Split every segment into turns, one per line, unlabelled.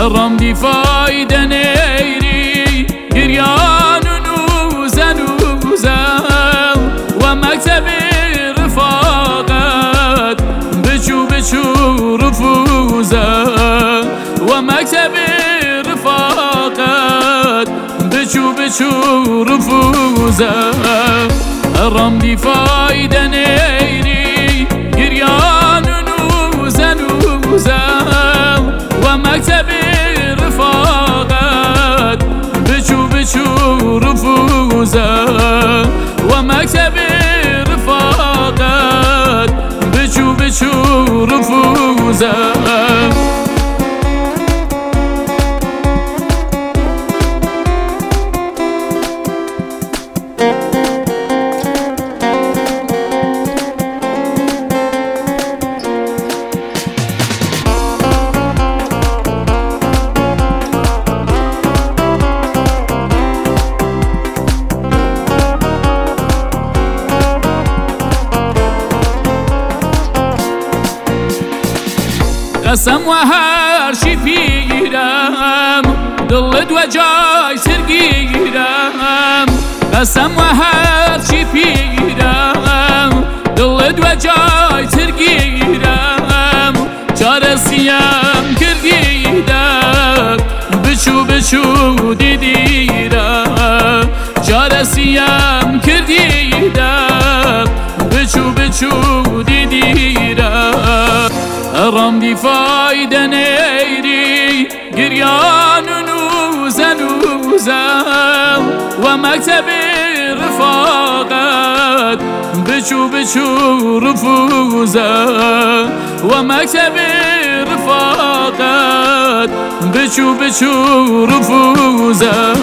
رمدي فايدة نيري قريان نوزة نوزة ومكتب رفاقات بشو بشو رفوزة ومكتب رفاقات بشو بشو رفوزة رمدي فايدة نيري قريان نوزة نوزة ومكتب رفاقات بشو بشو رفوزة ومكتب رفاقات بشو بشو رفوزة قسم وهر شي فيرم دلت وجاي سرگيرم قسم وهر شي فيرم دلت وجاي سرگيرم چارسيم كرديدم بشو بشو ديديرم چارسيم كرديدم بشو بشو ديديرم رمدي فايدة نيري قريان نوزة نوزة ومكتب رفاقات بشو بشو رفوزة ومكتب رفاقات بشو بشو رفوزة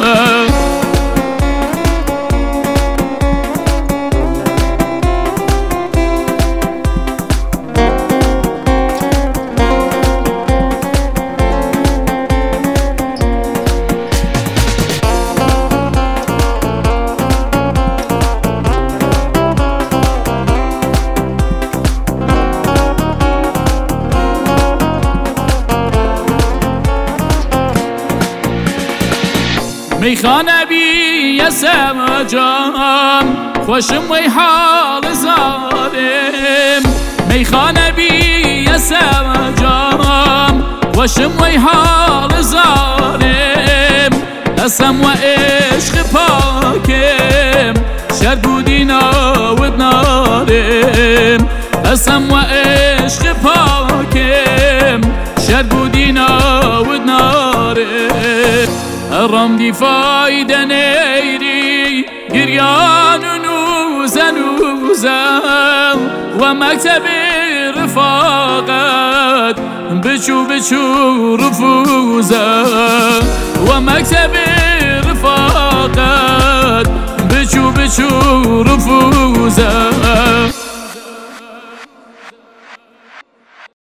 میخانه بی یسم جام خوشم وی حال زارم میخانه بی یسم جام خوشم وی حال زارم اسم و عشق پاکم شرگودی ناود نارم اسم و عشق پاکم شرگودی ناود نارم رمدي فايدة نيري قريان نوزة نوزة ومكتب رفاقات بشو بشو رفوزة